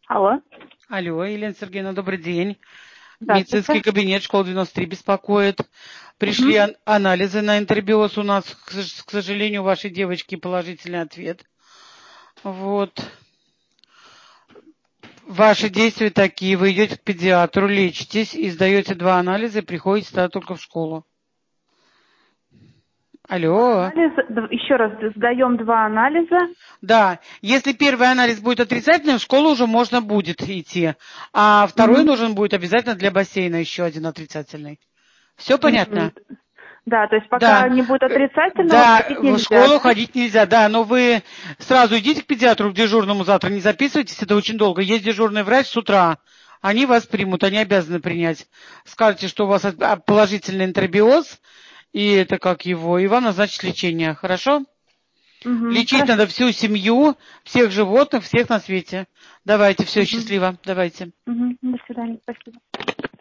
Алло. Алло, Елена Сергеевна, добрый день. Здравствуйте. Медицинский кабинет школы 93 беспокоит. Пришли Мгм. анализы на энтеробиоз. У нас, к сожалению, у вашей девочки положительный ответ. Вот. Ваши действия такие. Вы идете к педиатру, лечитесь и сдаете 2 анализа и приходите тогда только в школу. Алло. Еще раз сдаем 2 анализа. Да, если первый анализ будет отрицательным, в школу уже можно будет идти. А второй Мгм. нужен будет обязательно для бассейна еще один отрицательный. Все Мгм. понятно? Да, то есть пока Да, не будет отрицательного, да, ходить в нельзя, школу да? ходить нельзя, да, но вы сразу идите к педиатру, к дежурному завтра, не записывайтесь, это очень долго. Есть дежурный врач с утра, они вас примут, они обязаны принять. Скажете, что у вас положительный энтеробиоз, и это как его, и вам назначат лечение, хорошо? Угу. Лечить Хорошо. надо всю семью, всех животных, всех на свете. Давайте, все, Угу. счастливо, давайте. Угу. До свидания. Спасибо.